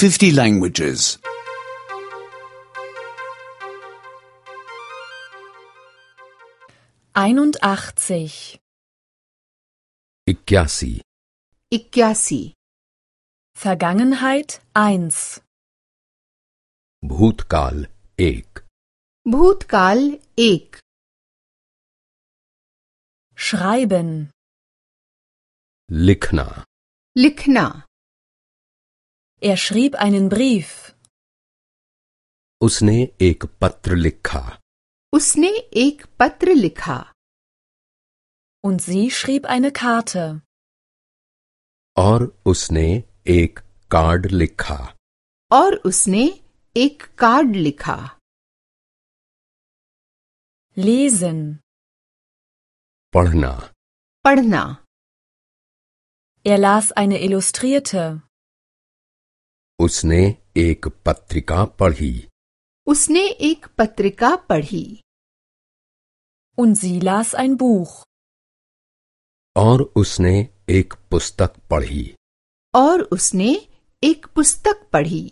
50 languages. 81. 81. 81. Vergangenheit 1. भूतकाल 1. भूतकाल 1. Schreiben. लिखना. लिखना. Er schrieb einen Brief. उसने एक पत्र लिखा. उसने एक पत्र लिखा. Und sie schrieb eine Karte. और उसने एक कार्ड लिखा. और उसने एक कार्ड लिखा. Lesen. पढ़ना. पढ़ना. Er las eine Illustrierte. उसने एक पत्रिका पढ़ी. उसने एक पत्रिका पढ़ी. Und sie las ein Buch. और उसने एक पुस्तक पढ़ी. और उसने एक पुस्तक पढ़ी.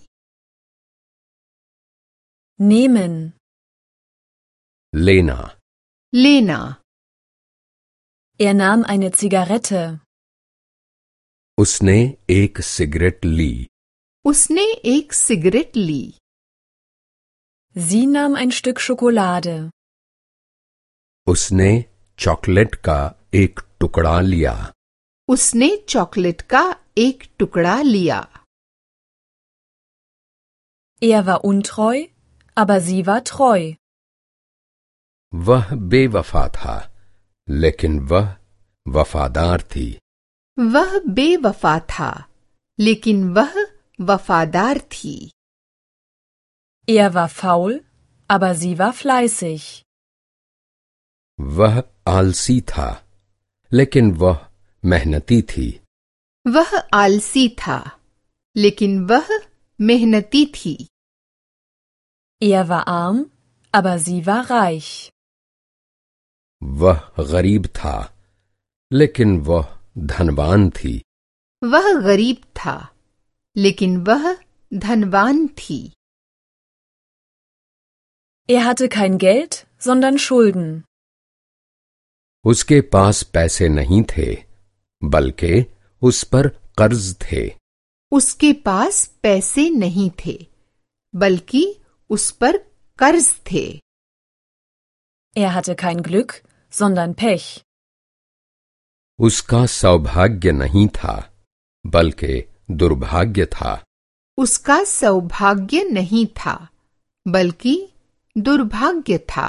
Nehmen. लेना. लेना. Er nahm eine Zigarette. उसने एक सिगरेट ली. उसने एक सिगरेट ली. Sie nahm ein Stück Schokolade. उसने चॉकलेट का एक टुकड़ा लिया. उसने चॉकलेट का एक टुकड़ा लिया. Er war untreu, aber sie war treu. वह बेवफा था, लेकिन वह वफादार थी. वह बेवफा था, लेकिन वह वफादार थी. Er war faul, aber sie war fleißig. वह आलसी था, लेकिन वह मेहनती थी. वह आलसी था, लेकिन वह मेहनती थी. Er war arm, aber sie war reich. वह गरीब था, लेकिन वह धनवान थी. वह गरीब था, लेकिन वह धनवान थी. Er hatte kein Geld, sondern Schulden. उसके पास पैसे नहीं थे, बल्कि उस पर कर्ज थे. उसके पास पैसे नहीं थे, बल्कि उस पर कर्ज थे. Er hatte kein Glück, sondern Pech. उसका सौभाग्य नहीं था, बल्कि दुर्भाग्य था. उसका सौभाग्य नहीं था, बल्कि दुर्भाग्य था.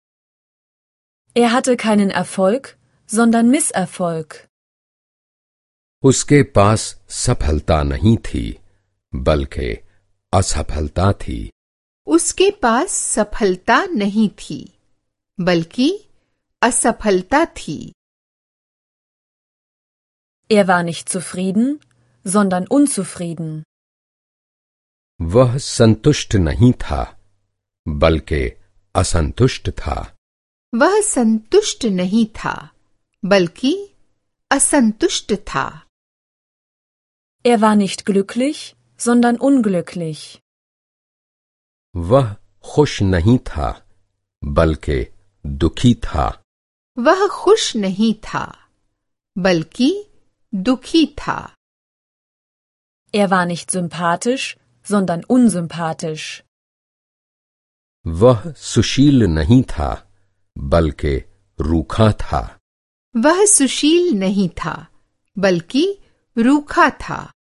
Er hatte keinen Erfolg, sondern Misserfolg. उसके पास सफलता नहीं थी, बल्कि असफलता थी. उसके पास सफलता नहीं थी, बल्कि असफलता थी. Er war nicht zufrieden, sondern unzufrieden. वह संतुष्ट नहीं था, बल्कि असंतुष्ट था. वह संतुष्ट नहीं था, बल्कि असंतुष्ट था. Er war nicht glücklich, sondern unglücklich. वह खुश नहीं था, बल्कि दुखी था. वह खुश नहीं था, बल्कि दुखी था. Er war nicht sympathisch, sondern unsympathisch. वह सुशील नहीं था, बल्कि रूखा था. वह सुशील नहीं था, बल्कि रूखा था.